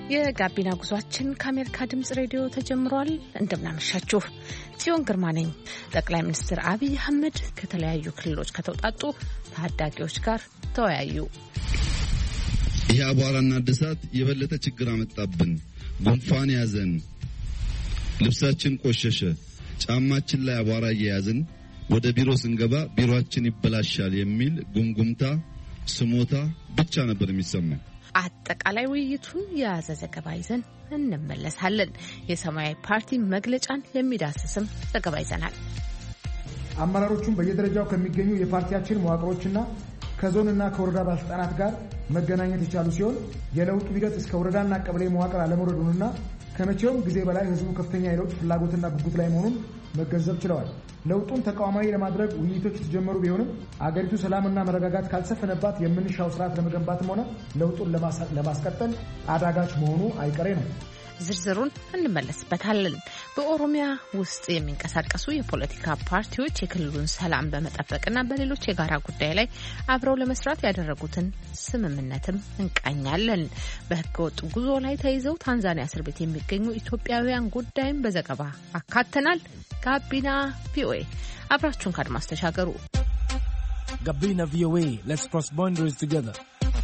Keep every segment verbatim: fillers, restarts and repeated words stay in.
የጋቢና ጉዟችን ከአሜሪካ ድምጽ ሬዲዮ ተጀምሯል። እንደምናመሻችሁ ጽዮን ግርማ ነኝ። ጠቅላይ ሚኒስትር አብይ አህመድ ከተለያዩ ክልሎች ከተውጣጡ ታዳጊዎች ጋር ተወያዩ። ይህ አቧራና እድሳት የበለጠ ችግር አመጣብን። ጉንፋን ያዘን፣ ልብሳችን ቆሸሸ፣ ጫማችን ላይ አቧራ እየያዝን ወደ ቢሮ ስንገባ ቢሮአችን ይበላሻል የሚል ጉምጉምታ ስሞታ ብቻ ነበር የሚሰማው። አጠቃላይ ውይይቱን የያዘ ዘገባ ይዘን እንመለሳለን። የሰማያዊ ፓርቲ መግለጫን የሚዳስስም ዘገባ ይዘናል። አመራሮቹም በየደረጃው ከሚገኙ የፓርቲያችን መዋቅሮችና ከዞንና ከወረዳ ባለስልጣናት ጋር መገናኘት የቻሉ ሲሆን የለውጡ ሂደት እስከ ወረዳና ቀበሌ መዋቅር አለመውረዱንና ከመቼውም ጊዜ በላይ ህዝቡ ከፍተኛ የለውጥ ፍላጎትና ጉጉት ላይ መሆኑን መገንዘብ ችለዋል። ለውጡን ተቃዋማዊ ለማድረግ ውይይቶች የተጀመሩ ቢሆንም አገሪቱ ሰላምና መረጋጋት ካልሰፈነባት የምንሻው ስርዓት ለመገንባትም ሆነ ለውጡን ለማስቀጠል አዳጋች መሆኑ አይቀሬ ነው። ዝርዝሩን እንመለስበታለን። በኦሮሚያ ውስጥ የሚንቀሳቀሱ የፖለቲካ ፓርቲዎች የክልሉን ሰላም በመጠበቅና በሌሎች የጋራ ጉዳይ ላይ አብረው ለመስራት ያደረጉትን ስምምነትም እንቃኛለን። በህገወጥ ጉዞ ላይ ተይዘው ታንዛኒያ እስር ቤት የሚገኙ ኢትዮጵያውያን ጉዳይም በዘገባ አካተናል። ጋቢና ቪኦኤ አብራችሁን ከአድማስ ተሻገሩ። ጋቢና ቪኦኤ Let's cross boundaries together.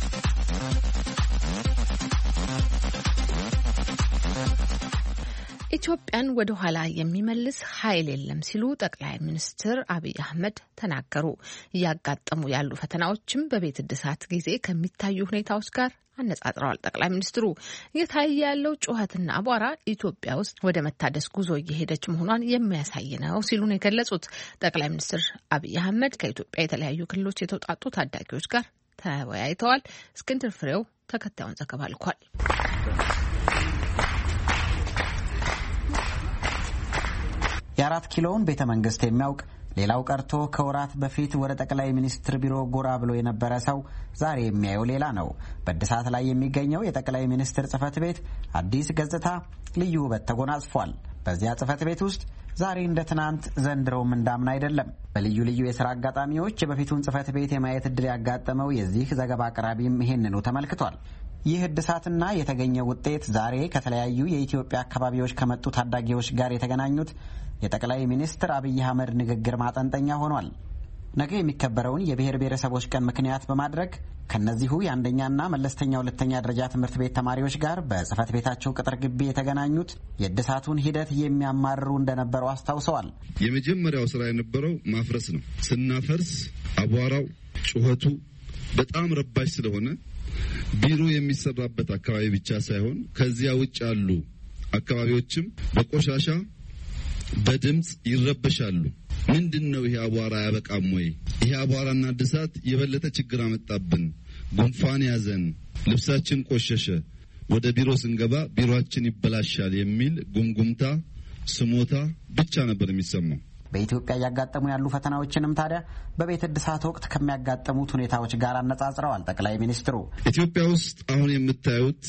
ኢትዮጵያን ወደ ኋላ የሚመልስ ኃይል የለም ሲሉ ጠቅላይ ሚኒስትር አብይ አህመድ ተናገሩ። እያጋጠሙ ያሉ ፈተናዎችም በቤት እድሳት ጊዜ ከሚታዩ ሁኔታዎች ጋር አነጻጽረዋል። ጠቅላይ ሚኒስትሩ እየታየ ያለው ጩኸትና አቧራ ኢትዮጵያ ውስጥ ወደ መታደስ ጉዞ እየሄደች መሆኗን የሚያሳይ ነው ሲሉ ነው የገለጹት። ጠቅላይ ሚኒስትር አብይ አህመድ ከኢትዮጵያ የተለያዩ ክልሎች የተውጣጡ ታዳጊዎች ጋር ተወያይተዋል። እስክንድር ፍሬው ተከታዩን ዘገባ ልኳል። የአራት ኪሎውን ቤተ መንግስት የሚያውቅ ሌላው ቀርቶ ከወራት በፊት ወደ ጠቅላይ ሚኒስትር ቢሮ ጎራ ብሎ የነበረ ሰው ዛሬ የሚያየው ሌላ ነው። በእድሳት ላይ የሚገኘው የጠቅላይ ሚኒስትር ጽህፈት ቤት አዲስ ገጽታ ልዩ ውበት ተጎናጽፏል። በዚያ ጽህፈት ቤት ውስጥ ዛሬ እንደ ትናንት ዘንድሮም እንዳምና አይደለም። በልዩ ልዩ የሥራ አጋጣሚዎች የበፊቱን ጽህፈት ቤት የማየት ዕድል ያጋጠመው የዚህ ዘገባ አቅራቢም ይሄንኑ ተመልክቷል። ይህ እድሳትና የተገኘው ውጤት ዛሬ ከተለያዩ የኢትዮጵያ አካባቢዎች ከመጡ ታዳጊዎች ጋር የተገናኙት የጠቅላይ ሚኒስትር አብይ አህመድ ንግግር ማጠንጠኛ ሆኗል። ነገ የሚከበረውን የብሔር ብሔረሰቦች ቀን ምክንያት በማድረግ ከነዚሁ የአንደኛና መለስተኛ ሁለተኛ ደረጃ ትምህርት ቤት ተማሪዎች ጋር በጽህፈት ቤታቸው ቅጥር ግቢ የተገናኙት የእድሳቱን ሂደት የሚያማርሩ እንደነበሩ አስታውሰዋል። የመጀመሪያው ስራ የነበረው ማፍረስ ነው። ስናፈርስ አቧራው፣ ጩኸቱ በጣም ረባሽ ስለሆነ ቢሮ የሚሰራበት አካባቢ ብቻ ሳይሆን ከዚያ ውጭ ያሉ አካባቢዎችም በቆሻሻ በድምጽ ይረበሻሉ። ምንድነው ይሄ አቧራ ያበቃም ወይ? ይሄ አቧራና እድሳት የበለጠ ችግር አመጣብን። ጉንፋን ያዘን፣ ልብሳችን ቆሸሸ፣ ወደ ቢሮ ስንገባ ቢሮአችን ይበላሻል የሚል ጉምጉምታ ስሞታ ብቻ ነበር የሚሰማው። በኢትዮጵያ ያጋጠሙ ያሉ ፈተናዎችንም ታዲያ በቤት እድሳት ወቅት ከሚያጋጥሙት ሁኔታዎች ጋር አነጻጽረዋል ጠቅላይ ሚኒስትሩ። ኢትዮጵያ ውስጥ አሁን የምታዩት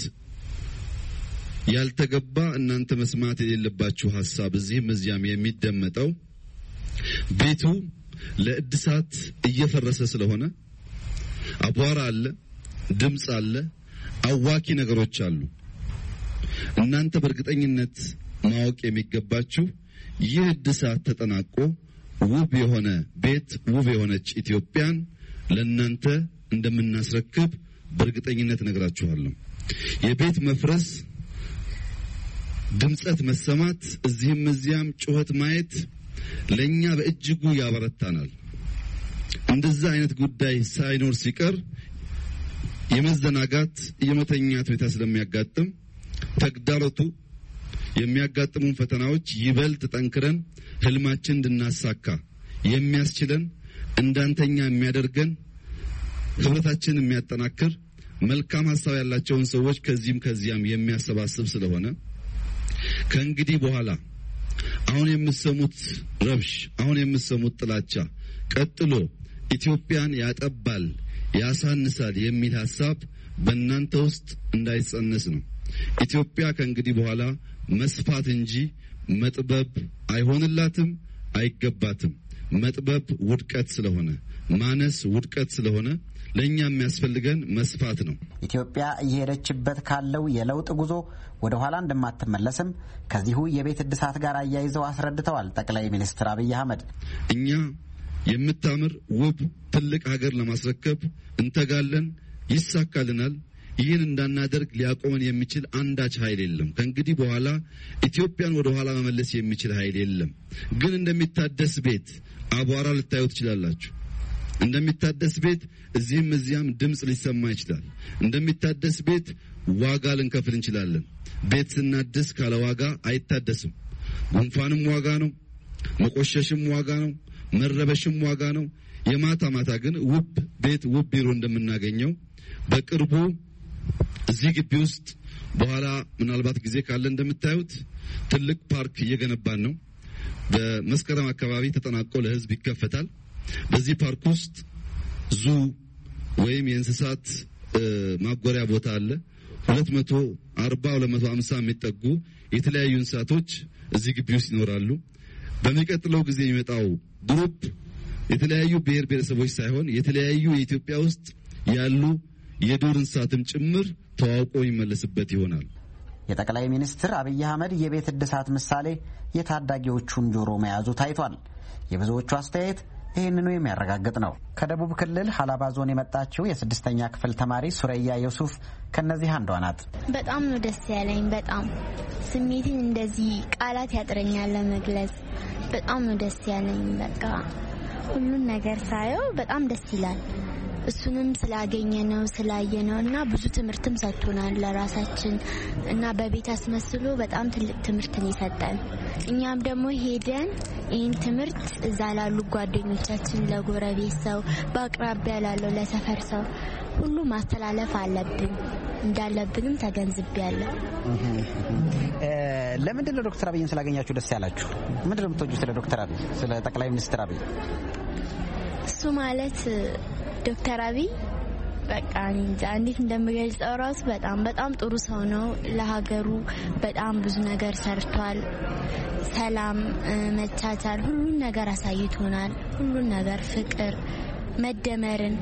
ያልተገባ እናንተ መስማት የሌለባችሁ ሐሳብ እዚህም እዚያም የሚደመጠው ቤቱ ለእድሳት እየፈረሰ ስለሆነ አቧራ አለ፣ ድምጽ አለ፣ አዋኪ ነገሮች አሉ። እናንተ በእርግጠኝነት ማወቅ የሚገባችሁ ይህ እድሳት ተጠናቆ ውብ የሆነ ቤት፣ ውብ የሆነች ኢትዮጵያን ለእናንተ እንደምናስረክብ በእርግጠኝነት ነግራችኋለሁ። የቤት መፍረስ፣ ድምጸት መሰማት፣ እዚህም እዚያም ጩኸት ማየት ለኛ በእጅጉ ያበረታናል። እንደዛ አይነት ጉዳይ ሳይኖር ሲቀር የመዘናጋት የመተኛት ሁኔታ ስለሚያጋጥም ተግዳሮቱ የሚያጋጥሙን ፈተናዎች ይበልጥ ጠንክረን ህልማችን እንድናሳካ የሚያስችለን እንዳንተኛ የሚያደርገን ህብረታችን የሚያጠናክር መልካም ሐሳብ ያላቸውን ሰዎች ከዚህም ከዚያም የሚያሰባስብ ስለሆነ ከእንግዲህ በኋላ አሁን የምትሰሙት ረብሽ፣ አሁን የምትሰሙት ጥላቻ ቀጥሎ ኢትዮጵያን ያጠባል፣ ያሳንሳል የሚል ሐሳብ በእናንተ ውስጥ እንዳይጸነስ ነው። ኢትዮጵያ ከእንግዲህ በኋላ መስፋት እንጂ መጥበብ አይሆንላትም፣ አይገባትም። መጥበብ ውድቀት ስለሆነ፣ ማነስ ውድቀት ስለሆነ ለኛ የሚያስፈልገን መስፋት ነው። ኢትዮጵያ እየሄደችበት ካለው የለውጥ ጉዞ ወደ ኋላ እንደማትመለስም ከዚሁ የቤት እድሳት ጋር አያይዘው አስረድተዋል ጠቅላይ ሚኒስትር አብይ አህመድ። እኛ የምታምር ውብ ትልቅ ሀገር ለማስረከብ እንተጋለን፣ ይሳካልናል። ይህን እንዳናደርግ ሊያቆመን የሚችል አንዳች ኃይል የለም። ከእንግዲህ በኋላ ኢትዮጵያን ወደ ኋላ መመለስ የሚችል ኃይል የለም። ግን እንደሚታደስ ቤት አቧራ ልታዩ ትችላላችሁ። እንደሚታደስ ቤት እዚህም እዚያም ድምጽ ሊሰማ ይችላል። እንደሚታደስ ቤት ዋጋ ልንከፍል እንችላለን። ቤት ስናድስ ካለ ዋጋ አይታደስም። ጉንፋንም ዋጋ ነው፣ መቆሸሽም ዋጋ ነው፣ መረበሽም ዋጋ ነው። የማታ ማታ ግን ውብ ቤት ውብ ቢሮ እንደምናገኘው በቅርቡ እዚህ ግቢ ውስጥ በኋላ ምናልባት ጊዜ ካለ እንደምታዩት ትልቅ ፓርክ እየገነባን ነው። በመስከረም አካባቢ ተጠናቆ ለሕዝብ ይከፈታል። በዚህ ፓርክ ውስጥ ዙ ወይም የእንስሳት ማጎሪያ ቦታ አለ። ሁለት መቶ አርባ ሁለት መቶ ሃምሳ የሚጠጉ የተለያዩ እንስሳቶች እዚህ ግቢ ውስጥ ይኖራሉ። በሚቀጥለው ጊዜ የሚመጣው ግሩፕ የተለያዩ ብሔር ብሔረሰቦች ሳይሆን የተለያዩ የኢትዮጵያ ውስጥ ያሉ የዱር እንስሳትም ጭምር ተዋውቆ ይመለስበት ይሆናል። የጠቅላይ ሚኒስትር አብይ አህመድ የቤት እድሳት ምሳሌ የታዳጊዎቹን ጆሮ መያዙ ታይቷል። የብዙዎቹ አስተያየት ይህንኑ የሚያረጋግጥ ነው። ከደቡብ ክልል ሀላባ ዞን የመጣችው የስድስተኛ ክፍል ተማሪ ሱረያ ዩሱፍ ከነዚህ አንዷ ናት። በጣም ነው ደስ ያለኝ። በጣም ስሜትን እንደዚህ ቃላት ያጥረኛል ለመግለጽ። በጣም ነው ደስ ያለኝ። በቃ ሁሉን ነገር ሳየው በጣም ደስ ይላል። እሱንም ስላገኘ ነው ስላየ ነው እና ብዙ ትምህርትም ሰጥቶናል ለራሳችን እና በቤት አስመስሎ በጣም ትልቅ ትምህርትን ይሰጣል። እኛም ደግሞ ሄደን ይህን ትምህርት እዛ ላሉ ጓደኞቻችን፣ ለጎረቤት ሰው፣ በአቅራቢያ ላለው ለሰፈር ሰው ሁሉ ማስተላለፍ አለብን እንዳለብንም ተገንዝቤያለሁ። ለምንድን ነው ዶክተር አብይን ስላገኛችሁ ደስ ያላችሁ? ምንድን ነው የምትወጁ ስለ ዶክተር አብይ ስለ ጠቅላይ ሚኒስትር አብይ? እሱ ማለት ዶክተር አብይ በቃ እንጃ እንዴት እንደምገልጸው ራሱ በጣም በጣም ጥሩ ሰው ነው። ለሀገሩ በጣም ብዙ ነገር ሰርቷል። ሰላም፣ መቻቻል፣ ሁሉን ነገር አሳይቶናል። ሁሉን ነገር ፍቅር፣ መደመርን፣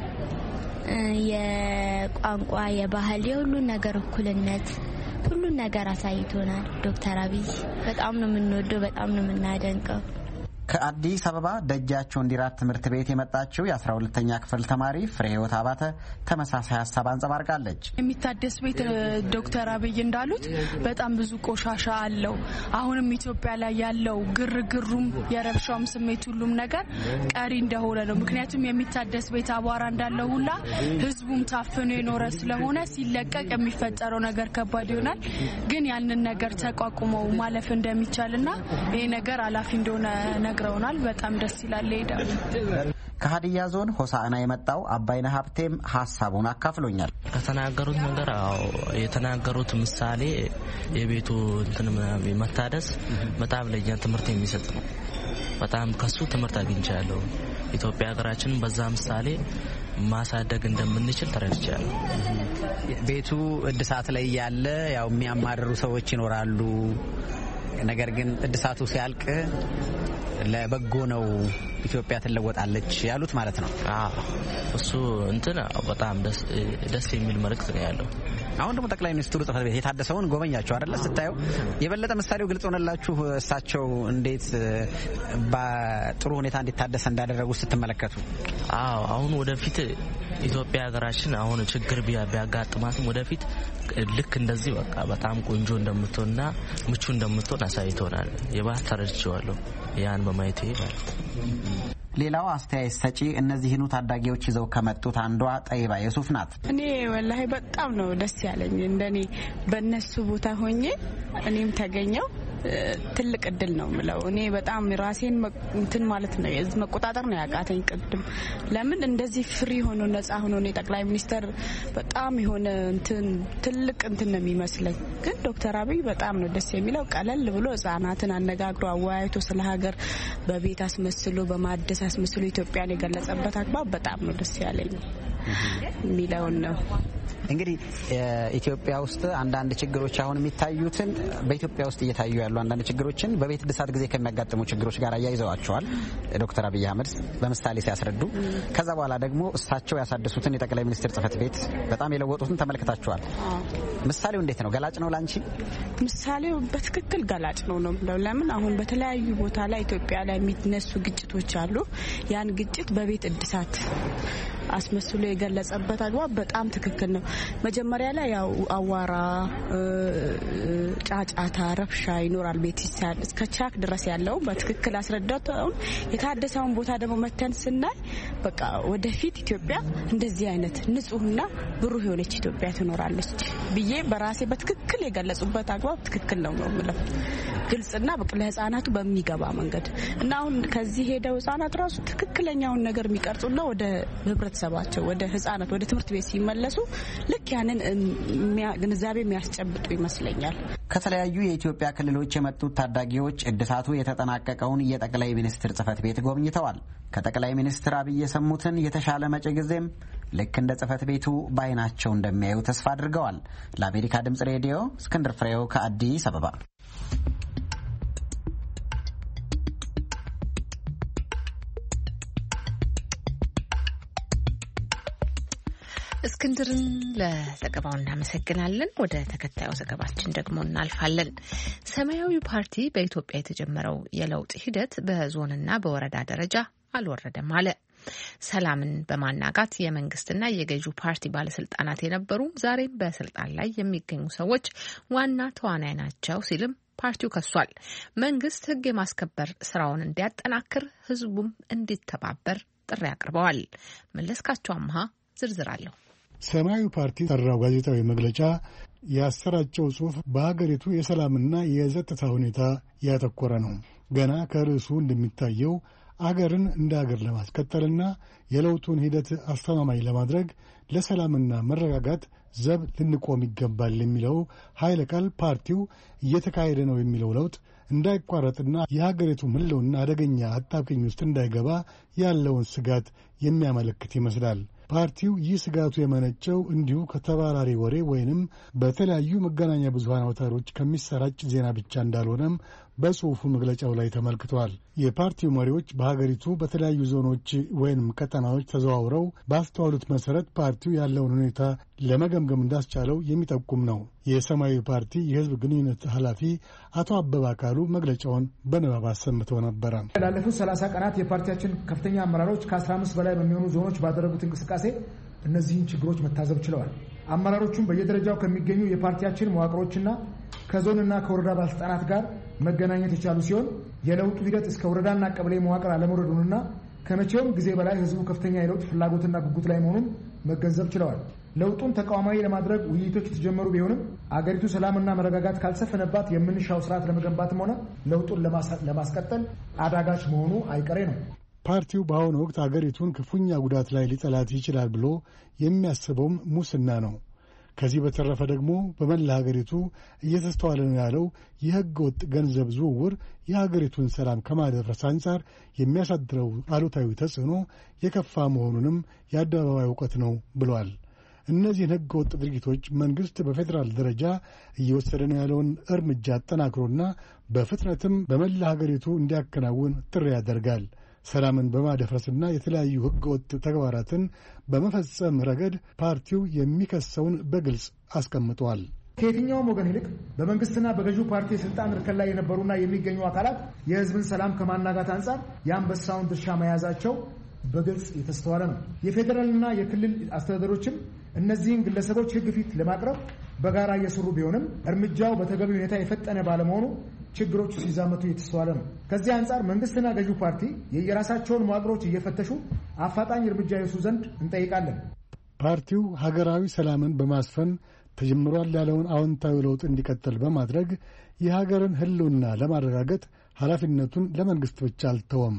የቋንቋ፣ የባህል፣ የሁሉን ነገር እኩልነት፣ ሁሉን ነገር አሳይቶናል። ዶክተር አብይ በጣም ነው የምንወደው፣ በጣም ነው የምናደንቀው። ከአዲስ አበባ ደጃቸው እንዲራት ትምህርት ቤት የመጣችው የአስራ ሁለተኛ ክፍል ተማሪ ፍሬህይወት አባተ ተመሳሳይ ሀሳብ አንጸባርቃለች። የሚታደስ ቤት ዶክተር አብይ እንዳሉት በጣም ብዙ ቆሻሻ አለው። አሁንም ኢትዮጵያ ላይ ያለው ግርግሩም የረብሻውም ስሜት ሁሉም ነገር ቀሪ እንደሆነ ነው። ምክንያቱም የሚታደስ ቤት አቧራ እንዳለው ሁላ ህዝቡም ታፍኖ የኖረ ስለሆነ ሲለቀቅ የሚፈጠረው ነገር ከባድ ይሆናል። ግን ያንን ነገር ተቋቁመው ማለፍ እንደሚቻልና ይሄ ነገር አላፊ እንደሆነ ነግረውናል። በጣም ደስ ይላል። ሄዳል። ከሀዲያ ዞን ሆሳዕና የመጣው አባይነህ ሀብቴም ሀሳቡን አካፍሎኛል። ከተናገሩት ነገር የተናገሩት ምሳሌ የቤቱ እንትን መታደስ በጣም ለኛ ትምህርት የሚሰጥ ነው። በጣም ከሱ ትምህርት አግኝቻለሁ። ኢትዮጵያ ሀገራችንን በዛ ምሳሌ ማሳደግ እንደምንችል ተረድቻለሁ። ቤቱ እድሳት ላይ ያለ ያው የሚያማርሩ ሰዎች ይኖራሉ። ነገር ግን እድሳቱ ሲያልቅ ለበጎ ነው፣ ኢትዮጵያ ትለወጣለች ያሉት ማለት ነው። አዎ እሱ እንትን በጣም ደስ ደስ የሚል መልእክት ነው ያለው። አሁን ደግሞ ጠቅላይ ሚኒስትሩ ጽሕፈት ቤት የታደሰውን ጎበኛቸው አይደለ? ስታዩ የበለጠ ምሳሌው ግልጽ ሆነላችሁ። እሳቸው እንዴት በጥሩ ሁኔታ እንዲታደሰ እንዳደረጉ ስትመለከቱ። አዎ አሁን ወደፊት ኢትዮጵያ ሀገራችን አሁን ችግር ቢያጋጥማትም ወደፊት ልክ እንደዚህ በቃ በጣም ቆንጆ እንደምትሆንና ምቹ እንደምትሆን አሳይቶናል። የባህር ተረድቼዋለሁ ያን በማየቴ ማለት። ሌላው አስተያየት ሰጪ እነዚህኑ ታዳጊዎች ይዘው ከመጡት አንዷ ጠይባ ዩሱፍ ናት። እኔ ወላሂ በጣም ነው ደስ ያለኝ። እንደኔ በእነሱ ቦታ ሆኜ እኔም ተገኘው ትልቅ እድል ነው ምለው። እኔ በጣም ራሴን እንትን ማለት ነው መቆጣጠር ነው ያቃተኝ ቅድም። ለምን እንደዚህ ፍሪ ሆኖ ነፃ ሆኖ ነው ጠቅላይ ሚኒስተር በጣም የሆነ እንትን ትልቅ እንትን ነው የሚመስለኝ። ግን ዶክተር አብይ በጣም ነው ደስ የሚለው። ቀለል ብሎ ህጻናትን አነጋግሮ አወያይቶ ስለ ሀገር በቤት አስመስሎ በማደስ አስመስሎ ኢትዮጵያን የገለጸበት አግባብ በጣም ነው ደስ ያለኝ የሚለውን ነው። እንግዲህ ኢትዮጵያ ውስጥ አንዳንድ ችግሮች አሁን የሚታዩትን በኢትዮጵያ ውስጥ እየታዩ ያሉ አንዳንድ ችግሮችን በቤት እድሳት ጊዜ ከሚያጋጥሙ ችግሮች ጋር አያይዘዋቸዋል ዶክተር አብይ አህመድ በምሳሌ ሲያስረዱ። ከዛ በኋላ ደግሞ እሳቸው ያሳደሱትን የጠቅላይ ሚኒስትር ጽህፈት ቤት በጣም የለወጡትን ተመልክታችኋል። ምሳሌው እንዴት ነው? ገላጭ ነው ላንቺ? ምሳሌው በትክክል ገላጭ ነው ነው ለምን አሁን በተለያዩ ቦታ ላይ ኢትዮጵያ ላይ የሚነሱ ግጭቶች አሉ። ያን ግጭት በቤት እድሳት አስመስሎ የገለጸበት አግባብ በጣም ትክክል ነው። መጀመሪያ ላይ ያው አዋራ፣ ጫጫታ፣ ረብሻ ይኖራል ቤት ሲሳል እስከ ቻክ ድረስ ያለው በትክክል አስረዳተው የታደሰውን ቦታ ደግሞ መተን ስናይ በቃ ወደፊት ኢትዮጵያ እንደዚህ አይነት ንጹህና ብሩህ የሆነች ኢትዮጵያ ትኖራለች ብዬ በራሴ በትክክል የገለጹበት አግባብ ትክክል ነው ነው ማለት ግልጽና በቃ ለህፃናቱ በሚገባ መንገድ እና አሁን ከዚህ ሄደው ህፃናት ራሱ ትክክለኛውን ነገር የሚቀርጹና ወደ ህብረተሰባቸው ወደ ህፃናት ወደ ትምህርት ቤት ሲመለሱ ልክ ያንን ግንዛቤ የሚያስጨብጡ ይመስለኛል። ከተለያዩ የኢትዮጵያ ክልሎች የመጡት ታዳጊዎች እድሳቱ የተጠናቀቀውን የጠቅላይ ሚኒስትር ጽህፈት ቤት ጎብኝተዋል። ከጠቅላይ ሚኒስትር አብይ የሰሙትን የተሻለ መጪ ጊዜም ልክ እንደ ጽህፈት ቤቱ በአይናቸው እንደሚያዩ ተስፋ አድርገዋል። ለአሜሪካ ድምጽ ሬዲዮ እስክንድር ፍሬው ከአዲስ አበባ። እስክንድርን ለዘገባው እናመሰግናለን። ወደ ተከታዩ ዘገባችን ደግሞ እናልፋለን። ሰማያዊ ፓርቲ በኢትዮጵያ የተጀመረው የለውጥ ሂደት በዞንና በወረዳ ደረጃ አልወረደም አለ። ሰላምን በማናጋት የመንግስትና የገዢው ፓርቲ ባለስልጣናት የነበሩ ዛሬም በስልጣን ላይ የሚገኙ ሰዎች ዋና ተዋናይ ናቸው ሲልም ፓርቲው ከሷል። መንግስት ሕግ የማስከበር ስራውን እንዲያጠናክር፣ ህዝቡም እንዲተባበር ጥሪ አቅርበዋል። መለስካቸው አምሃ ዝርዝር አለው። ሰማያዊ ፓርቲ ጠራው ጋዜጣዊ መግለጫ ያሰራጨው ጽሑፍ በሀገሪቱ የሰላምና የጸጥታ ሁኔታ ያተኮረ ነው። ገና ከርዕሱ እንደሚታየው አገርን እንደ አገር ለማስቀጠልና የለውጡን ሂደት አስተማማኝ ለማድረግ ለሰላምና መረጋጋት ዘብ ልንቆም ይገባል የሚለው ኃይለ ቃል ፓርቲው እየተካሄደ ነው የሚለው ለውጥ እንዳይቋረጥና የሀገሪቱ ሕልውና አደገኛ አጣብቂኝ ውስጥ እንዳይገባ ያለውን ስጋት የሚያመለክት ይመስላል። ፓርቲው ይህ ስጋቱ የመነጨው እንዲሁ ከተባራሪ ወሬ ወይንም በተለያዩ መገናኛ ብዙሃን አውታሮች ከሚሰራጭ ዜና ብቻ እንዳልሆነም በጽሑፉ መግለጫው ላይ ተመልክቷል። የፓርቲው መሪዎች በሀገሪቱ በተለያዩ ዞኖች ወይንም ቀጠናዎች ተዘዋውረው ባስተዋሉት መሰረት ፓርቲው ያለውን ሁኔታ ለመገምገም እንዳስቻለው የሚጠቁም ነው። የሰማያዊ ፓርቲ የህዝብ ግንኙነት ኃላፊ አቶ አበባ አካሉ መግለጫውን በንባብ አሰምተው ነበረ። ላለፉት ሰላሳ ቀናት የፓርቲያችን ከፍተኛ አመራሮች ከአስራ አምስት በላይ በሚሆኑ ዞኖች ባደረጉት እንቅስቃሴ እነዚህን ችግሮች መታዘብ ችለዋል። አመራሮቹም በየደረጃው ከሚገኙ የፓርቲያችን መዋቅሮችና ከዞንና ከወረዳ ባለስልጣናት ጋር መገናኘት የቻሉ ሲሆን የለውጡ ሂደት እስከ ወረዳና ቀበሌ መዋቅር አለመውረዱንና ከመቼውም ጊዜ በላይ ህዝቡ ከፍተኛ የለውጥ ፍላጎትና ጉጉት ላይ መሆኑን መገንዘብ ችለዋል። ለውጡን ተቋማዊ ለማድረግ ውይይቶች የተጀመሩ ቢሆንም አገሪቱ ሰላምና መረጋጋት ካልሰፈነባት የምንሻው ስርዓት ለመገንባትም ሆነ ለውጡን ለማስቀጠል አዳጋች መሆኑ አይቀሬ ነው። ፓርቲው በአሁኑ ወቅት አገሪቱን ክፉኛ ጉዳት ላይ ሊጠላት ይችላል ብሎ የሚያስበውም ሙስና ነው። ከዚህ በተረፈ ደግሞ በመላ ሀገሪቱ እየተስተዋለ ነው ያለው የህገ ወጥ ገንዘብ ዝውውር የሀገሪቱን ሰላም ከማደፍረስ አንጻር የሚያሳድረው አሉታዊ ተጽዕኖ የከፋ መሆኑንም የአደባባይ እውቀት ነው ብሏል። እነዚህን ህገ ወጥ ድርጊቶች መንግስት በፌዴራል ደረጃ እየወሰደ ነው ያለውን እርምጃ አጠናክሮና በፍጥነትም በመላ ሀገሪቱ እንዲያከናውን ጥሪ ያደርጋል። ሰላምን በማደፍረስና የተለያዩ ህገወጥ ተግባራትን በመፈጸም ረገድ ፓርቲው የሚከሰውን በግልጽ አስቀምጧል። ከየትኛውም ወገን ይልቅ በመንግስትና በገዢው ፓርቲ የስልጣን እርከን ላይ የነበሩና የሚገኙ አካላት የህዝብን ሰላም ከማናጋት አንጻር የአንበሳውን ድርሻ መያዛቸው በግልጽ የተስተዋለ ነው። የፌዴራልና የክልል አስተዳደሮችም እነዚህን ግለሰቦች ህግ ፊት ለማቅረብ በጋራ እየሰሩ ቢሆንም እርምጃው በተገቢ ሁኔታ የፈጠነ ባለመሆኑ ችግሮቹ ሲዛመቱ የተስተዋለ ነው። ከዚህ አንጻር መንግስትና ገዢው ፓርቲ የየራሳቸውን መዋቅሮች እየፈተሹ አፋጣኝ እርምጃ ይወስዱ ዘንድ እንጠይቃለን። ፓርቲው ሀገራዊ ሰላምን በማስፈን ተጀምሯል ያለውን አዎንታዊ ለውጥ እንዲቀጥል በማድረግ የሀገርን ህልውና ለማረጋገጥ ኃላፊነቱን ለመንግስት ብቻ አልተወም፣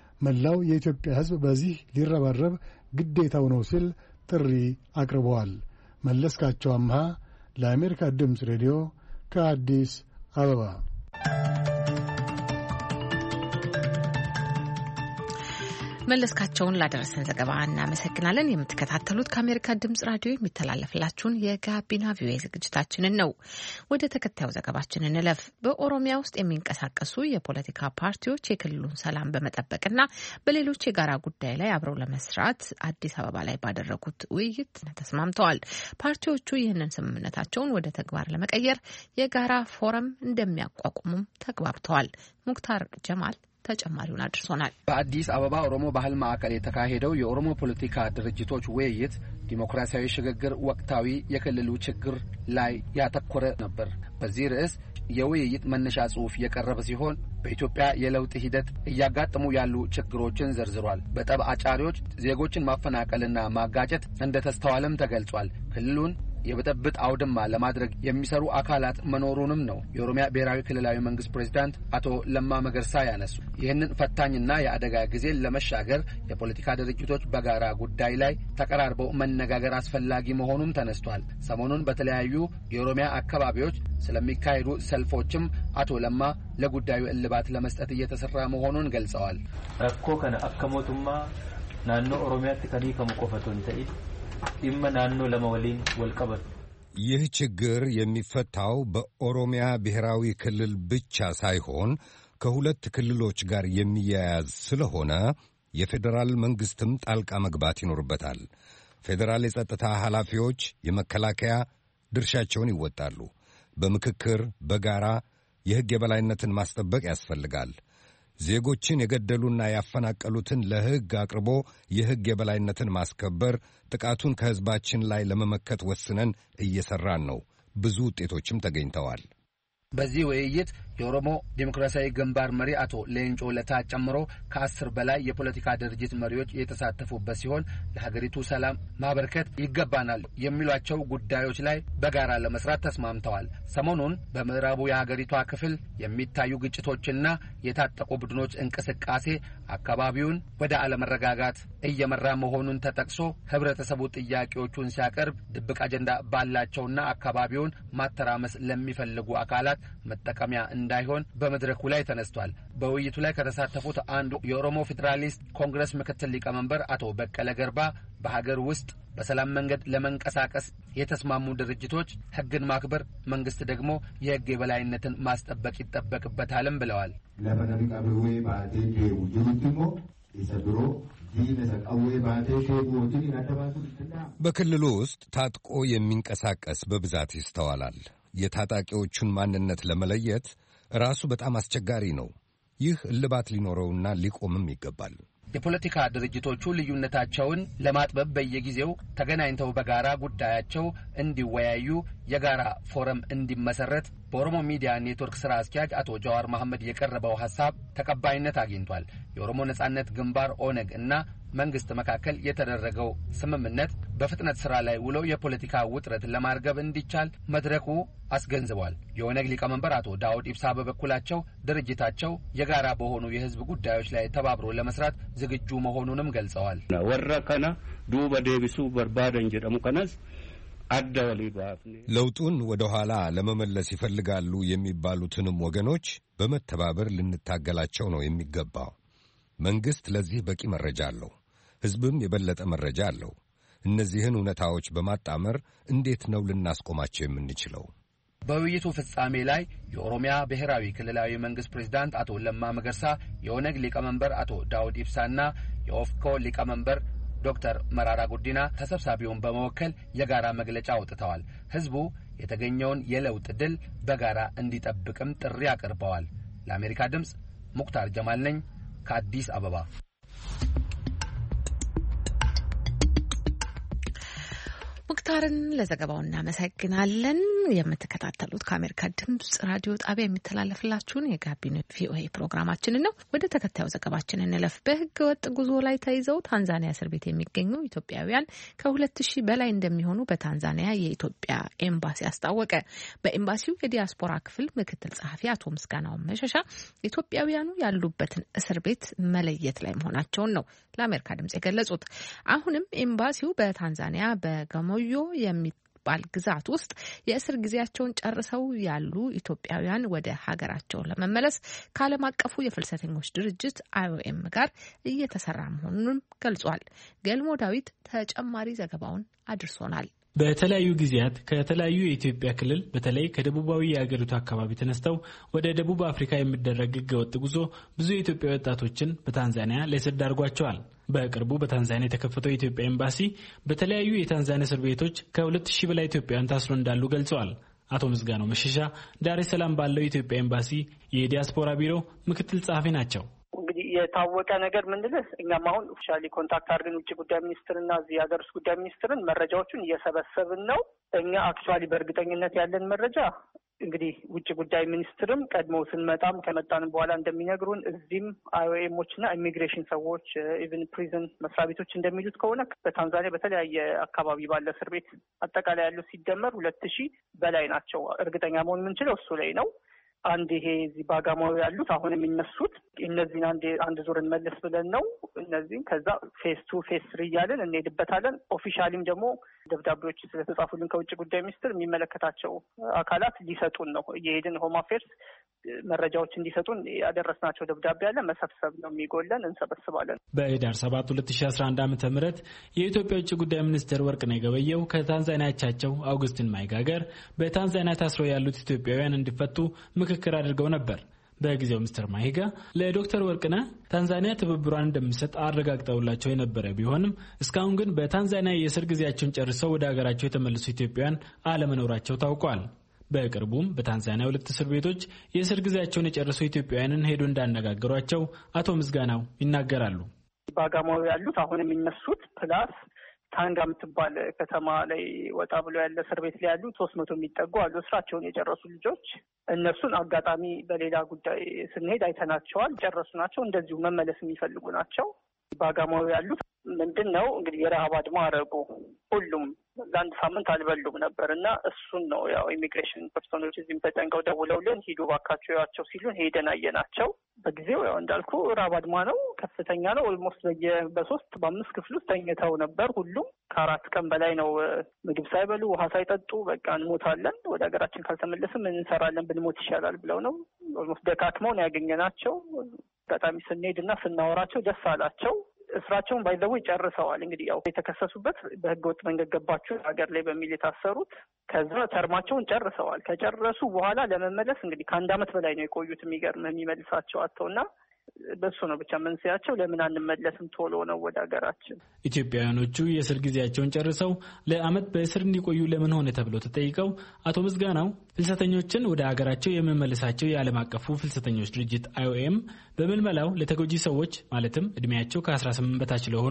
መላው የኢትዮጵያ ህዝብ በዚህ ሊረባረብ ግዴታው ነው ሲል ጥሪ አቅርበዋል። መለስካቸው አምሃ ለአሜሪካ ድምፅ ሬዲዮ ከአዲስ አበባ። መለስካቸውን ላደረሰን ዘገባ እናመሰግናለን። የምትከታተሉት ከአሜሪካ ድምጽ ራዲዮ የሚተላለፍላችሁን የጋቢና ቪኦኤ ዝግጅታችንን ነው። ወደ ተከታዩ ዘገባችን እንለፍ። በኦሮሚያ ውስጥ የሚንቀሳቀሱ የፖለቲካ ፓርቲዎች የክልሉን ሰላም በመጠበቅና በሌሎች የጋራ ጉዳይ ላይ አብረው ለመስራት አዲስ አበባ ላይ ባደረጉት ውይይት ተስማምተዋል። ፓርቲዎቹ ይህንን ስምምነታቸውን ወደ ተግባር ለመቀየር የጋራ ፎረም እንደሚያቋቁሙም ተግባብተዋል። ሙክታር ጀማል ተጨማሪውን አድርሶናል። በአዲስ አበባ ኦሮሞ ባህል ማዕከል የተካሄደው የኦሮሞ ፖለቲካ ድርጅቶች ውይይት ዲሞክራሲያዊ ሽግግር ወቅታዊ የክልሉ ችግር ላይ ያተኮረ ነበር። በዚህ ርዕስ የውይይት መነሻ ጽሑፍ የቀረበ ሲሆን በኢትዮጵያ የለውጥ ሂደት እያጋጠሙ ያሉ ችግሮችን ዘርዝሯል። በጠብ አጫሪዎች ዜጎችን ማፈናቀልና ማጋጨት እንደተስተዋለም ተገልጿል። ክልሉን የብጥብጥ አውድማ ለማድረግ የሚሰሩ አካላት መኖሩንም ነው የኦሮሚያ ብሔራዊ ክልላዊ መንግስት ፕሬዝዳንት አቶ ለማ መገርሳ ያነሱ። ይህንን ፈታኝና የአደጋ ጊዜን ለመሻገር የፖለቲካ ድርጅቶች በጋራ ጉዳይ ላይ ተቀራርበው መነጋገር አስፈላጊ መሆኑም ተነስቷል። ሰሞኑን በተለያዩ የኦሮሚያ አካባቢዎች ስለሚካሄዱ ሰልፎችም አቶ ለማ ለጉዳዩ እልባት ለመስጠት እየተሰራ መሆኑን ገልጸዋል። ረኮ ከነ አከሞቱማ ናኖ ኦሮሚያት ከኒ ከመቆፈቶን ተይ ይመ ናኖ ለመወሊን ወልቀበት ይህ ችግር የሚፈታው በኦሮሚያ ብሔራዊ ክልል ብቻ ሳይሆን ከሁለት ክልሎች ጋር የሚያያዝ ስለሆነ የፌዴራል መንግስትም ጣልቃ መግባት ይኖርበታል። ፌዴራል የጸጥታ ኃላፊዎች የመከላከያ ድርሻቸውን ይወጣሉ። በምክክር በጋራ የሕግ የበላይነትን ማስጠበቅ ያስፈልጋል። ዜጎችን የገደሉና ያፈናቀሉትን ለሕግ አቅርቦ የሕግ የበላይነትን ማስከበር፣ ጥቃቱን ከሕዝባችን ላይ ለመመከት ወስነን እየሠራን ነው። ብዙ ውጤቶችም ተገኝተዋል። በዚህ ውይይት የኦሮሞ ዴሞክራሲያዊ ግንባር መሪ አቶ ሌንጮ ለታ ጨምሮ ከአስር በላይ የፖለቲካ ድርጅት መሪዎች የተሳተፉበት ሲሆን ለሀገሪቱ ሰላም ማበርከት ይገባናል የሚሏቸው ጉዳዮች ላይ በጋራ ለመስራት ተስማምተዋል። ሰሞኑን በምዕራቡ የሀገሪቷ ክፍል የሚታዩ ግጭቶችና የታጠቁ ቡድኖች እንቅስቃሴ አካባቢውን ወደ አለመረጋጋት እየመራ መሆኑን ተጠቅሶ ህብረተሰቡ ጥያቄዎቹን ሲያቀርብ ድብቅ አጀንዳ ባላቸውና አካባቢውን ማተራመስ ለሚፈልጉ አካላት መጠቀሚያ እንዳይሆን በመድረኩ ላይ ተነስቷል። በውይይቱ ላይ ከተሳተፉት አንዱ የኦሮሞ ፌዴራሊስት ኮንግረስ ምክትል ሊቀመንበር አቶ በቀለ ገርባ በሀገር ውስጥ በሰላም መንገድ ለመንቀሳቀስ የተስማሙ ድርጅቶች ሕግን ማክበር፣ መንግስት ደግሞ የሕግ የበላይነትን ማስጠበቅ ይጠበቅበታልም ብለዋል። ለፈነሚ ቀብዌ ባቴ ዴው ጅሩትሞ ይሰብሮ በክልሉ ውስጥ ታጥቆ የሚንቀሳቀስ በብዛት ይስተዋላል። የታጣቂዎቹን ማንነት ለመለየት ራሱ በጣም አስቸጋሪ ነው። ይህ እልባት ሊኖረውና ሊቆምም ይገባል። የፖለቲካ ድርጅቶቹ ልዩነታቸውን ለማጥበብ በየጊዜው ተገናኝተው በጋራ ጉዳያቸው እንዲወያዩ የጋራ ፎረም እንዲመሰረት በኦሮሞ ሚዲያ ኔትወርክ ስራ አስኪያጅ አቶ ጀዋር መሐመድ የቀረበው ሐሳብ ተቀባይነት አግኝቷል። የኦሮሞ ነጻነት ግንባር ኦነግ እና መንግስት መካከል የተደረገው ስምምነት በፍጥነት ስራ ላይ ውሎ የፖለቲካ ውጥረት ለማርገብ እንዲቻል መድረኩ አስገንዝቧል። የኦነግ ሊቀመንበር አቶ ዳውድ ኢብሳ በበኩላቸው ድርጅታቸው የጋራ በሆኑ የህዝብ ጉዳዮች ላይ ተባብሮ ለመስራት ዝግጁ መሆኑንም ገልጸዋል። ወረከና ዱበ ዴቢሱ በርባደን ጀደሙ ከነስ ለውጡን ወደ ኋላ ለመመለስ ይፈልጋሉ የሚባሉትንም ወገኖች በመተባበር ልንታገላቸው ነው የሚገባው። መንግስት ለዚህ በቂ መረጃ አለው። ህዝብም የበለጠ መረጃ አለው። እነዚህን እውነታዎች በማጣመር እንዴት ነው ልናስቆማቸው የምንችለው? በውይይቱ ፍጻሜ ላይ የኦሮሚያ ብሔራዊ ክልላዊ መንግስት ፕሬዝዳንት አቶ ለማ መገርሳ፣ የኦነግ ሊቀመንበር አቶ ዳውድ ኢብሳና የኦፍኮ ሊቀመንበር ዶክተር መራራ ጉዲና ተሰብሳቢውን በመወከል የጋራ መግለጫ አውጥተዋል። ህዝቡ የተገኘውን የለውጥ ድል በጋራ እንዲጠብቅም ጥሪ አቅርበዋል። ለአሜሪካ ድምጽ ሙክታር ጀማል ነኝ ከአዲስ አበባ። ሙክታርን ለዘገባው እናመሰግናለን። የምትከታተሉት ከአሜሪካ ድምጽ ራዲዮ ጣቢያ የሚተላለፍላችሁን የጋቢና ቪኦኤ ፕሮግራማችንን ነው። ወደ ተከታዩ ዘገባችን እንለፍ። በህገ ወጥ ጉዞ ላይ ተይዘው ታንዛኒያ እስር ቤት የሚገኙ ኢትዮጵያውያን ከሁለት ሺህ በላይ እንደሚሆኑ በታንዛኒያ የኢትዮጵያ ኤምባሲ አስታወቀ። በኤምባሲው የዲያስፖራ ክፍል ምክትል ጸሐፊ አቶ ምስጋናው መሸሻ ኢትዮጵያውያኑ ያሉበትን እስር ቤት መለየት ላይ መሆናቸውን ነው ለአሜሪካ ድምጽ የገለጹት። አሁንም ኤምባሲው በታንዛኒያ በጋሞዮ የሚ በምትባል ግዛት ውስጥ የእስር ጊዜያቸውን ጨርሰው ያሉ ኢትዮጵያውያን ወደ ሀገራቸው ለመመለስ ከዓለም አቀፉ የፍልሰተኞች ድርጅት አይ ኦ ኤም ጋር እየተሰራ መሆኑንም ገልጿል። ገልሞ ዳዊት ተጨማሪ ዘገባውን አድርሶናል። በተለያዩ ጊዜያት ከተለያዩ የኢትዮጵያ ክልል በተለይ ከደቡባዊ የአገሪቱ አካባቢ ተነስተው ወደ ደቡብ አፍሪካ የሚደረግ ህገወጥ ጉዞ ብዙ የኢትዮጵያ ወጣቶችን በታንዛኒያ ለእስር ዳርጓቸዋል። በቅርቡ በታንዛኒያ የተከፈተው የኢትዮጵያ ኤምባሲ በተለያዩ የታንዛኒያ እስር ቤቶች ከሁለት ሺህ በላይ ኢትዮጵያውያን ታስሮ እንዳሉ ገልጸዋል። አቶ ምስጋናው መሸሻ ዳሬ ሰላም ባለው የኢትዮጵያ ኤምባሲ የዲያስፖራ ቢሮ ምክትል ጸሐፊ ናቸው። እንግዲህ የታወቀ ነገር ምንድነው? እኛም አሁን ኦፊሻሊ ኮንታክት አድርገን ውጭ ጉዳይ ሚኒስትርና እዚህ ሀገር ውስጥ ጉዳይ ሚኒስትርን መረጃዎቹን እየሰበሰብን ነው። እኛ አክቹዋሊ በእርግጠኝነት ያለን መረጃ እንግዲህ ውጭ ጉዳይ ሚኒስትርም ቀድሞ ስንመጣም ከመጣንም በኋላ እንደሚነግሩን እዚህም አይ ኦ ኤሞችና ኢሚግሬሽን ሰዎች ኢቭን ፕሪዝን መስሪያ ቤቶች እንደሚሉት ከሆነ በታንዛኒያ በተለያየ አካባቢ ባለ እስር ቤት አጠቃላይ ያሉ ሲደመር ሁለት ሺህ በላይ ናቸው። እርግጠኛ መሆን የምንችለው እሱ ላይ ነው። አንድ ይሄ እዚህ ባጋማው ያሉት አሁን የሚነሱት እነዚህን አንድ አንድ ዙር እንመለስ ብለን ነው። እነዚህን ከዛ ፌስ ቱ ፌስ ትሪ እያልን እንሄድበታለን። ኦፊሻሊም ደግሞ ደብዳቤዎች ስለተጻፉልን ከውጭ ጉዳይ ሚኒስትር የሚመለከታቸው አካላት ሊሰጡን ነው እየሄድን ሆም አፌርስ መረጃዎች እንዲሰጡን ያደረስናቸው ደብዳቤ አለ። መሰብሰብ ነው የሚጎለን፣ እንሰበስባለን። በህዳር ሰባት ሁለት ሺህ አስራ አንድ ዓመተ ምህረት የኢትዮጵያ ውጭ ጉዳይ ሚኒስትር ወርቅነህ ገበየሁ ከታንዛኒያ አቻቸው አውግስቲን ማይጋገር በታንዛኒያ ታስረው ያሉት ኢትዮጵያውያን እንዲፈቱ ምክክር አድርገው ነበር። በጊዜው ሚስተር ማይጋ ለዶክተር ወርቅነህ ታንዛኒያ ትብብሯን እንደምትሰጥ አረጋግጠውላቸው የነበረ ቢሆንም እስካሁን ግን በታንዛኒያ የእስር ጊዜያቸውን ጨርሰው ወደ ሀገራቸው የተመለሱ ኢትዮጵያውያን አለመኖራቸው ታውቋል። በቅርቡም በታንዛኒያ ሁለት እስር ቤቶች የእስር ጊዜያቸውን የጨረሱ ኢትዮጵያውያንን ሄዶ እንዳነጋገሯቸው አቶ ምስጋናው ይናገራሉ። ባጋማው ያሉት አሁን የሚነሱት ፕላስ ታንጋ የምትባል ከተማ ላይ ወጣ ብሎ ያለ እስር ቤት ላይ ያሉ ሶስት መቶ የሚጠጉ አሉ ስራቸውን የጨረሱ ልጆች። እነሱን አጋጣሚ በሌላ ጉዳይ ስንሄድ አይተናቸዋል። ጨረሱ ናቸው። እንደዚሁ መመለስ የሚፈልጉ ናቸው። ባጋማው ያሉት ምንድን ነው እንግዲህ የረሃብ አድማ አረጉ። ሁሉም ለአንድ ሳምንት አልበሉም ነበር እና እሱን ነው ያው ኢሚግሬሽን ፐርሶኖች እዚህም ተጨንቀው ደውለውልን ሂዱ ባካቸው ያቸው ሲሉን ሄደን አየናቸው። በጊዜው ያው እንዳልኩ ረሃብ አድማ ነው፣ ከፍተኛ ነው። ኦልሞስት በየ በሶስት በአምስት ክፍል ውስጥ ተኝተው ነበር። ሁሉም ከአራት ቀን በላይ ነው ምግብ ሳይበሉ ውሃ ሳይጠጡ በቃ እንሞታለን፣ ወደ ሀገራችን ካልተመለስም እንሰራለን፣ ብንሞት ይሻላል ብለው ነው ኦልሞስት ደካክመው ነው ያገኘናቸው። አጋጣሚ ስንሄድ እና ስናወራቸው ደስ አላቸው። እስራቸውን ባይዘው ጨርሰዋል። እንግዲህ ያው የተከሰሱበት በህገወጥ መንገድ ገባችሁ ሀገር ላይ በሚል የታሰሩት ከዛ ተርማቸውን ጨርሰዋል። ከጨረሱ በኋላ ለመመለስ እንግዲህ ከአንድ አመት በላይ ነው የቆዩት። የሚገርም የሚመልሳቸው አጥተውና በሱ ነው ብቻ መንስያቸው ለምን አንመለስም ቶሎ ነው ወደ ሀገራችን። ኢትዮጵያውያኖቹ የእስር ጊዜያቸውን ጨርሰው ለአመት በእስር እንዲቆዩ ለምን ሆነ ተብለው ተጠይቀው አቶ ምስጋናው ፍልሰተኞችን ወደ ሀገራቸው የሚመልሳቸው የዓለም አቀፉ ፍልሰተኞች ድርጅት አይ ኦ ኤም በምልመላው ለተጎጂ ሰዎች ማለትም እድሜያቸው ከአስራ ስምንት በታች ለሆኑ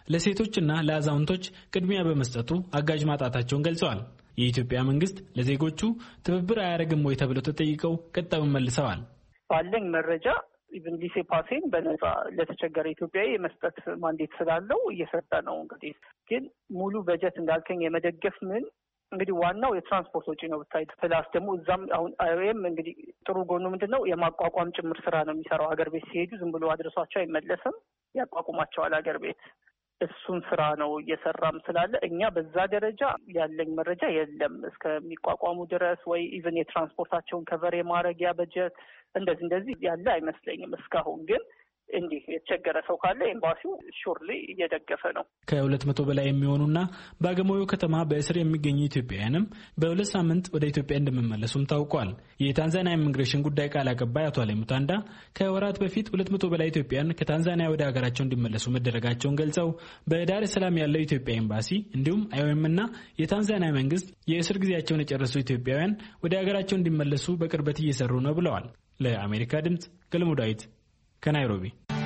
ለሴቶችና ለአዛውንቶች ቅድሚያ በመስጠቱ አጋዥ ማጣታቸውን ገልጸዋል። የኢትዮጵያ መንግስት ለዜጎቹ ትብብር አያደርግም ወይ ተብለው ተጠይቀው ቀጣዩን መልሰዋል። ባለኝ መረጃ ኢቭን ሊሴ ፓሴን በነጻ ለተቸገረ ኢትዮጵያዊ የመስጠት ማንዴት ስላለው እየሰጠ ነው። እንግዲህ ግን ሙሉ በጀት እንዳልከኝ የመደገፍ ምን እንግዲህ ዋናው የትራንስፖርት ወጪ ነው ብታይ። ፕላስ ደግሞ እዛም አሁን አይ ኦ ኤም እንግዲህ ጥሩ ጎኑ ምንድነው የማቋቋም ጭምር ስራ ነው የሚሰራው። ሀገር ቤት ሲሄዱ ዝም ብሎ አድርሷቸው አይመለስም፣ ያቋቁማቸዋል ሀገር ቤት። እሱን ስራ ነው እየሰራም ስላለ እኛ በዛ ደረጃ ያለኝ መረጃ የለም እስከሚቋቋሙ ድረስ ወይ ኢቭን የትራንስፖርታቸውን ከቨር የማድረጊያ በጀት እንደዚህ እንደዚህ ያለ አይመስለኝም እስካሁን። ግን እንዲህ የተቸገረ ሰው ካለ ኤምባሲው ሹርሊ እየደገፈ ነው። ከሁለት መቶ በላይ የሚሆኑና በአገሞዮ ከተማ በእስር የሚገኙ ኢትዮጵያውያንም በሁለት ሳምንት ወደ ኢትዮጵያ እንደሚመለሱም ታውቋል። የታንዛኒያ ኢሚግሬሽን ጉዳይ ቃል አቀባይ አቶ አለሙ ታንዳ ከወራት በፊት ሁለት መቶ በላይ ኢትዮጵያውያን ከታንዛኒያ ወደ ሀገራቸው እንዲመለሱ መደረጋቸውን ገልጸው በዳር ሰላም ያለው ኢትዮጵያ ኤምባሲ እንዲሁም አይ ኦ ኤም እና የታንዛኒያ መንግስት የእስር ጊዜያቸውን የጨረሱ ኢትዮጵያውያን ወደ ሀገራቸው እንዲመለሱ በቅርበት እየሰሩ ነው ብለዋል። ለአሜሪካ ድምጽ ገልሞ ዳዊት ከናይሮቢ።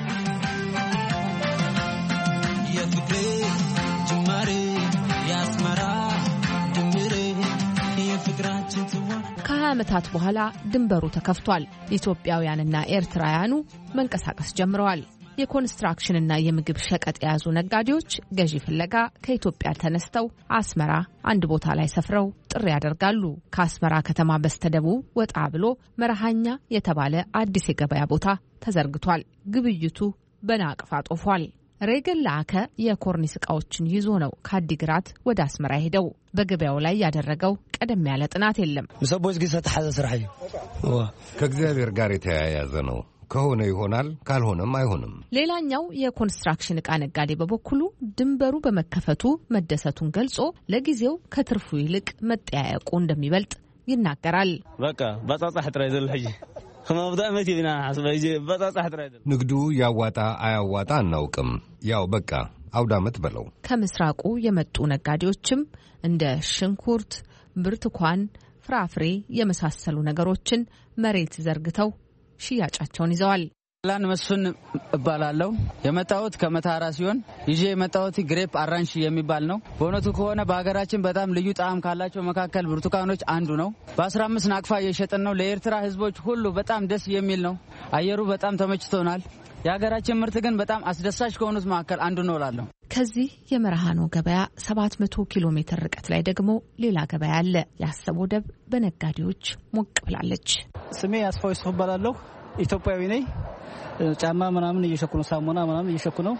ከሀያ ዓመታት በኋላ ድንበሩ ተከፍቷል። ኢትዮጵያውያንና ኤርትራውያኑ መንቀሳቀስ ጀምረዋል። የኮንስትራክሽንና የምግብ ሸቀጥ የያዙ ነጋዴዎች ገዢ ፍለጋ ከኢትዮጵያ ተነስተው አስመራ አንድ ቦታ ላይ ሰፍረው ጥሪ ያደርጋሉ። ከአስመራ ከተማ በስተደቡብ ወጣ ብሎ መርሃኛ የተባለ አዲስ የገበያ ቦታ ተዘርግቷል። ግብይቱ በናቅፋ ጦፏል። ሬገን ላከ የኮርኒስ ዕቃዎችን ይዞ ነው ከአዲግራት ወደ አስመራ ሄደው። በገበያው ላይ ያደረገው ቀደም ያለ ጥናት የለም። ምሰቦች ግሰ ተሐዘ ስራይ ከእግዚአብሔር ጋር የተያያዘ ነው። ከሆነ ይሆናል፣ ካልሆነም አይሆንም። ሌላኛው የኮንስትራክሽን ዕቃ ነጋዴ በበኩሉ ድንበሩ በመከፈቱ መደሰቱን ገልጾ ለጊዜው ከትርፉ ይልቅ መጠያየቁ እንደሚበልጥ ይናገራል። በቃ በጻጻህ ጥራይ ዘልሐጂ ከመብዳመት ይብና አስበጂ በጻጻህ ጥራይ ንግዱ ያዋጣ አያዋጣ አናውቅም። ያው በቃ አውዳመት በለው። ከምስራቁ የመጡ ነጋዴዎችም እንደ ሽንኩርት፣ ብርቱካን፣ ፍራፍሬ የመሳሰሉ ነገሮችን መሬት ዘርግተው ሽያጫቸውን ይዘዋል። ላን መስፍን እባላለሁ። የመጣሁት ከመታራ ሲሆን ይዤ የመጣሁት ግሬፕ አራንሽ የሚባል ነው። በእውነቱ ከሆነ በሀገራችን በጣም ልዩ ጣዕም ካላቸው መካከል ብርቱካኖች አንዱ ነው። በአስራ አምስት ናቅፋ እየሸጥን ነው። ለኤርትራ ሕዝቦች ሁሉ በጣም ደስ የሚል ነው። አየሩ በጣም ተመችቶናል። የሀገራችን ምርት ግን በጣም አስደሳች ከሆኑት መካከል አንዱ ነው እላለሁ። ከዚህ የመርሃኖ ገበያ ሰባት መቶ ኪሎ ሜትር ርቀት ላይ ደግሞ ሌላ ገበያ አለ። የአሰብ ወደብ በነጋዴዎች ሞቅ ብላለች። ስሜ አስፋው ይስuf እባላለሁ። ኢትዮጵያዊ ነኝ። ጫማ ምናምን እየሸኩ ነው። ሳሙና ምናምን እየሸኩ ነው።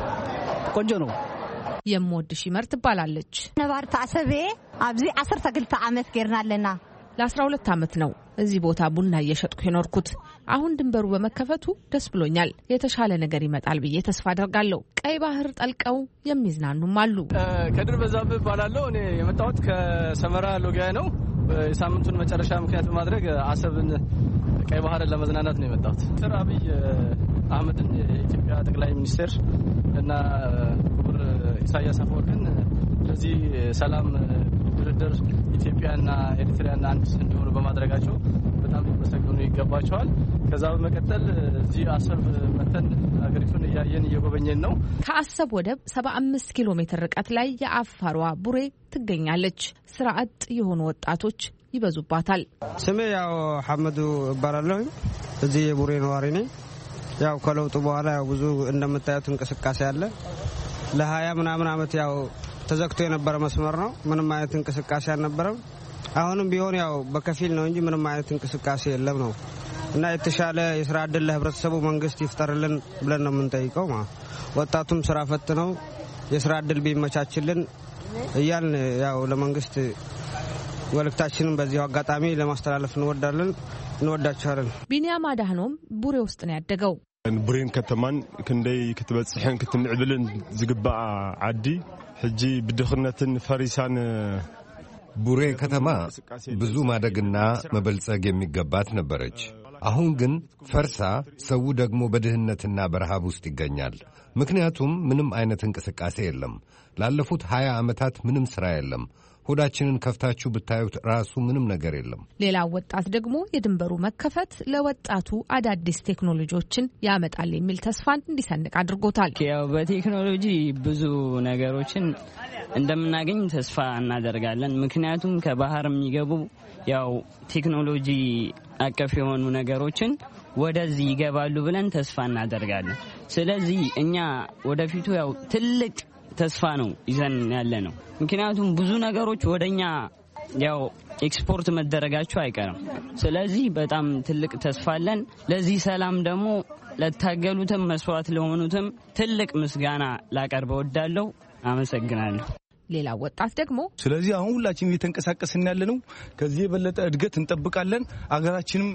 ቆንጆ ነው። የምወድሽ ይመር ትባላለች። ነባርታ አሰቤ አብዚ አስራ ሁለት ዓመት ገርናለና ለአስራ ሁለት ዓመት ነው እዚህ ቦታ ቡና እየሸጥኩ የኖርኩት። አሁን ድንበሩ በመከፈቱ ደስ ብሎኛል። የተሻለ ነገር ይመጣል ብዬ ተስፋ አደርጋለሁ። ቀይ ባህር ጠልቀው የሚዝናኑም አሉ። ከድር በዛብህ እባላለሁ። እኔ የመጣሁት ከሰመራ ሎጊያ ነው። የሳምንቱን መጨረሻ ምክንያት በማድረግ አሰብን ቀይ ባህርን ለመዝናናት ነው የመጣሁት። ዶክተር አብይ አህመድን የኢትዮጵያ ጠቅላይ ሚኒስትር እና ክቡር ኢሳያስ አፈወርቂን ለዚህ ሰላም ድርድር ኢትዮጵያና ኤርትራና አንድ እንዲሆኑ በማድረጋቸው በጣም ሊመሰገኑ ይገባቸዋል። ከዛ በመቀጠል እዚህ አሰብ መተን ሀገሪቱን እያየን እየጎበኘን ነው። ከአሰብ ወደብ ሰባ አምስት ኪሎ ሜትር ርቀት ላይ የአፋሯ ቡሬ ትገኛለች። ስራ አጥ የሆኑ ወጣቶች ይበዙባታል። ስሜ ያው ሐመዱ እባላለሁ። እዚህ የቡሬ ነዋሪ ነኝ። ያው ከለውጡ በኋላ ያው ብዙ እንደምታዩት እንቅስቃሴ አለ። ለሀያ ምናምን ዓመት ያው ተዘግቶ የነበረ መስመር ነው። ምንም አይነት እንቅስቃሴ አልነበረም። አሁንም ቢሆን ያው በከፊል ነው እንጂ ምንም አይነት እንቅስቃሴ የለም ነው እና የተሻለ የስራ ዕድል ለህብረተሰቡ መንግስት ይፍጠርልን ብለን ነው የምንጠይቀው። ወጣቱም ስራ ፈት ነው፣ የስራ ዕድል ቢመቻችልን እያልን ያው ለመንግስት ወልክታችንን በዚሁ አጋጣሚ ለማስተላለፍ እንወዳለን እንወዳቸዋለን። ቢኒያም አዳህኖም ቡሬ ውስጥ ነው ያደገው። ቡሬን ከተማን ክንደይ ክትበጽሕን ክትምዕብልን ዝግባእ ዓዲ ሕጂ ብድኽነትን ፈሪሳን ቡሬ ከተማ ብዙ ማደግና መበልጸግ የሚገባት ነበረች። አሁን ግን ፈርሳ ሰው ደግሞ በድህነትና በረሃብ ውስጥ ይገኛል። ምክንያቱም ምንም አይነት እንቅስቃሴ የለም። ላለፉት ሀያ ዓመታት ምንም ሥራ የለም። ሆዳችንን ከፍታችሁ ብታዩት ራሱ ምንም ነገር የለም። ሌላው ወጣት ደግሞ የድንበሩ መከፈት ለወጣቱ አዳዲስ ቴክኖሎጂዎችን ያመጣል የሚል ተስፋን እንዲሰንቅ አድርጎታል። ያው በቴክኖሎጂ ብዙ ነገሮችን እንደምናገኝ ተስፋ እናደርጋለን። ምክንያቱም ከባህር የሚገቡ ያው ቴክኖሎጂ አቀፍ የሆኑ ነገሮችን ወደዚህ ይገባሉ ብለን ተስፋ እናደርጋለን። ስለዚህ እኛ ወደፊቱ ያው ትልቅ ተስፋ ነው ይዘን ያለ ነው። ምክንያቱም ብዙ ነገሮች ወደኛ ያው ኤክስፖርት መደረጋቸው አይቀርም። ስለዚህ በጣም ትልቅ ተስፋ አለን። ለዚህ ሰላም ደግሞ ለታገሉትም መስዋዕት ለሆኑትም ትልቅ ምስጋና ላቀርብ እወዳለሁ። አመሰግናለሁ። ሌላ ወጣት ደግሞ ስለዚህ አሁን ሁላችንም እየተንቀሳቀስን ያለነው ከዚህ የበለጠ እድገት እንጠብቃለን። አገራችንም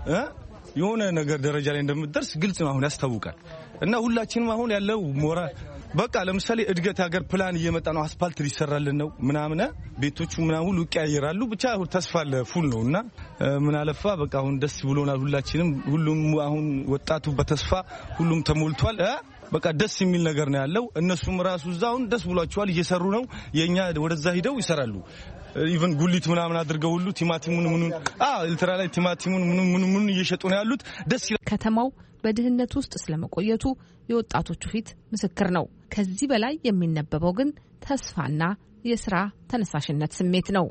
የሆነ ነገር ደረጃ ላይ እንደምትደርስ ግልጽ ነው አሁን ያስታውቃል። እና ሁላችንም አሁን ያለው ሞራል በቃ ለምሳሌ እድገት ሀገር ፕላን እየመጣ ነው። አስፋልት ሊሰራልን ነው ምናምን ቤቶቹ ምናምን ሁሉ ይቀያየራሉ። ብቻ ተስፋ አለ ፉል ነው እና ምን አለፋ በቃ አሁን ደስ ብሎናል ሁላችንም። ሁሉም አሁን ወጣቱ በተስፋ ሁሉም ተሞልቷል። በቃ ደስ የሚል ነገር ነው ያለው። እነሱም ራሱ እዛውን ደስ ብሏቸዋል፣ እየሰሩ ነው። የኛ ወደዛ ሂደው ይሰራሉ። ኢቭን ጉሊት ምናምን አድርገው ሁሉ ቲማቲሙን ምኑን አዎ ኤልትራ ላይ ቲማቲሙን ምኑን ምኑን እየሸጡ ነው ያሉት። ደስ ይላል። ከተማው በድህነት ውስጥ ስለመቆየቱ የወጣቶቹ ፊት ምስክር ነው። ከዚህ በላይ የሚነበበው ግን ተስፋና የስራ ተነሳሽነት ስሜት ነው።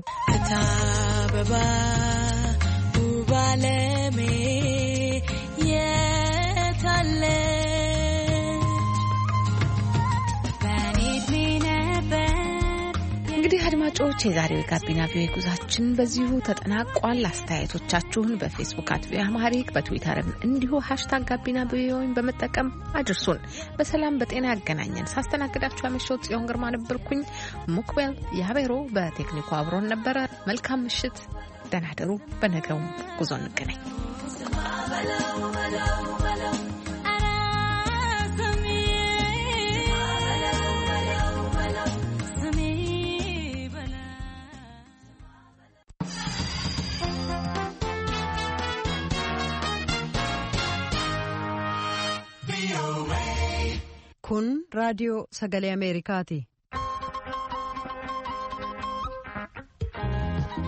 ታበባ ውባለሜ የታለ እንግዲህ አድማጮች የዛሬው የጋቢና ቪኦኤ ጉዟችን በዚሁ ተጠናቋል። አስተያየቶቻችሁን በፌስቡክ አት ቪኦኤ አማሪክ በትዊተርም እንዲሁ ሃሽታግ ጋቢና ቪኦኤን በመጠቀም አድርሱን። በሰላም በጤና ያገናኘን። ሳስተናግዳችሁ ያመሸሁት ጽዮን ግርማ ነበርኩኝ። ሙክቤል ያቤሮ በቴክኒኩ አብሮን ነበረ። መልካም ምሽት፣ ደህና ደሩ። በነገው ጉዞ እንገናኝ። kun raadiyoo sagalee Ameerikaati.